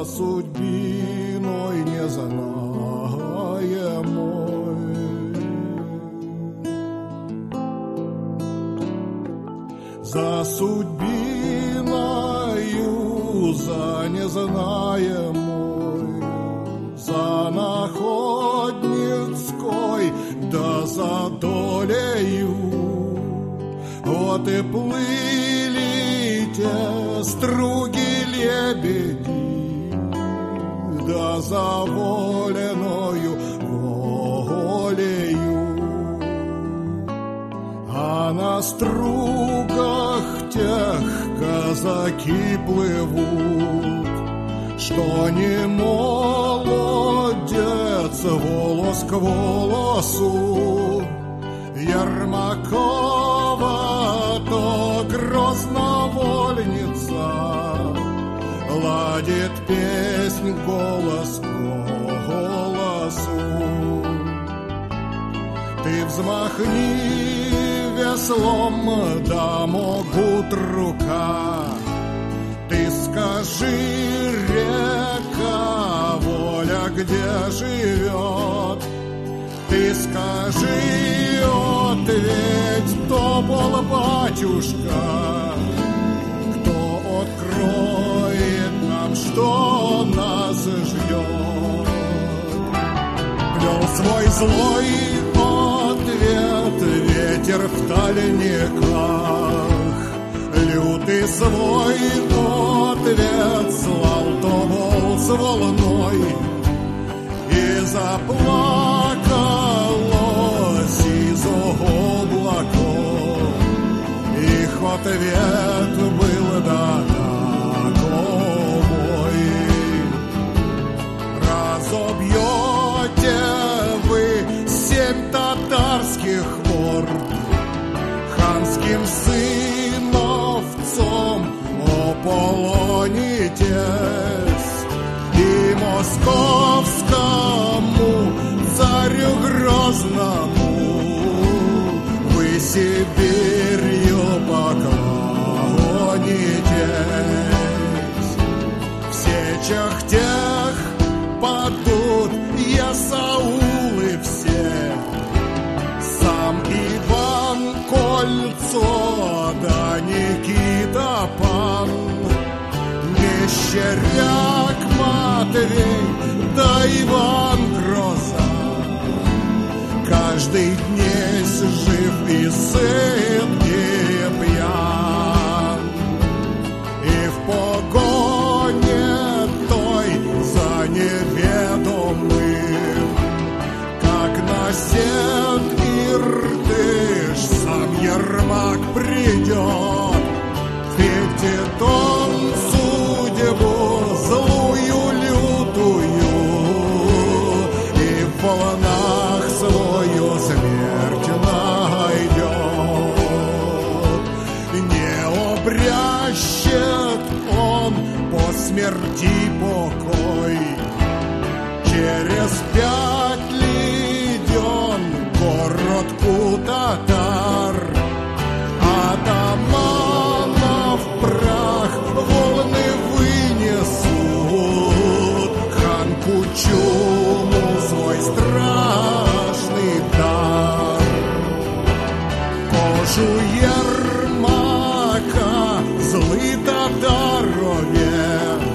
судьбиной незнаемой. За судьбиною, за незнаемой, за находницкой, да за долею. Вот и плыли те струги лебеди, да за воленою волею. А на стругах тех казаки плывут, что не молодец волос к волосу. Ермакова то грозновольница, ладит песнь голос к голосу. Ты взмахни веслом, да могут рука. Ты скажи, река, воля где живет? Ты скажи, ответь, то был батюшка, кто откроет нам, что нас ждет. Плел свой злой ответ ветер в тальниках, лютый свой ответ слал то вол с волной, и заплакалось из облаков. Их ответ был да такой: разобьете вы 7 татарских орд, ханским сыновцом ополонитесь, и московскому царю грозному вы Сибирью поклонитесь. В сечах тех падут ясаулы все, сам Иван Кольцо да Никита Пан, Мещеряк Матвей да Иван Гроза. Каждый днесь жив и сыт, и пьян, и в погоне той за неведомым, как на Сент-Иртыш сам Ермак придет, встретит он судьбу злую лютую, и в волнах свою смерть найдет. Не обрящет он по смерти покой, через 5 лиден город Кутатар, атаманов прах волны вынесут, хан Кучуму свой страшный дар. Кожу Ермака злый татарове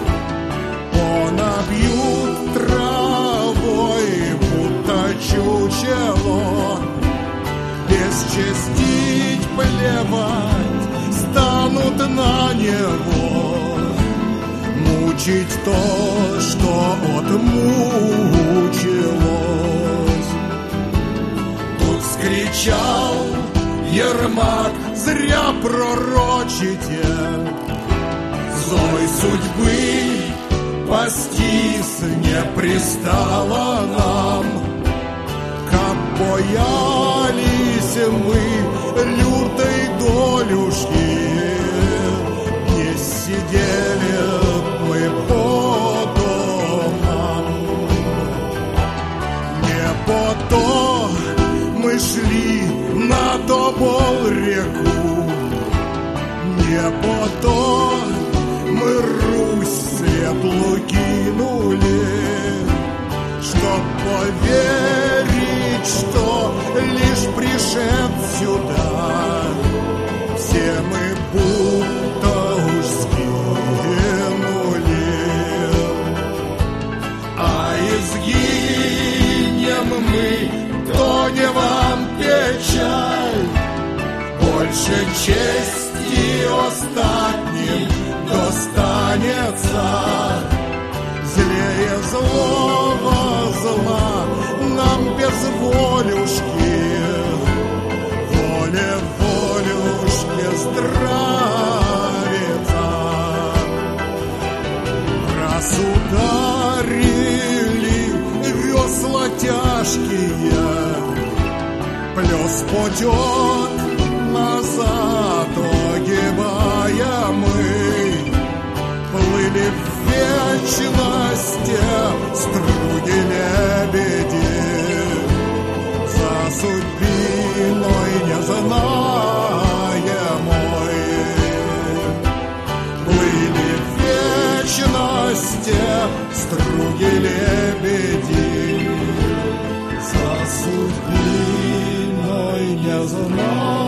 понабьют травой, будто чучело, бесчестить, плевать станут на него, мучить то, что отмучилось. Тут скричал Ермак: зря пророчите, злой судьбы пастись не пристало нам. Как боялись мы лютой долюшки, не сидели мы по домам. Не по то мы шли на Тобол-реку, не по то мы Русь светлуки покинули, чтоб поверить, что лишь пришед сюда, все мы будто уж сгинули. А изгинем мы, то не вам печаль, больше чести остатним достанется. Злее злого зла нам без волюшки, волюшки здравится. Раз ударили весла тяжкие, плес потек назад, огибая мы, плыли в вечности струги лебеди, за судьбиной незнаемой. Плыли в вечности струги лебеди, за судьбиной незнаемой.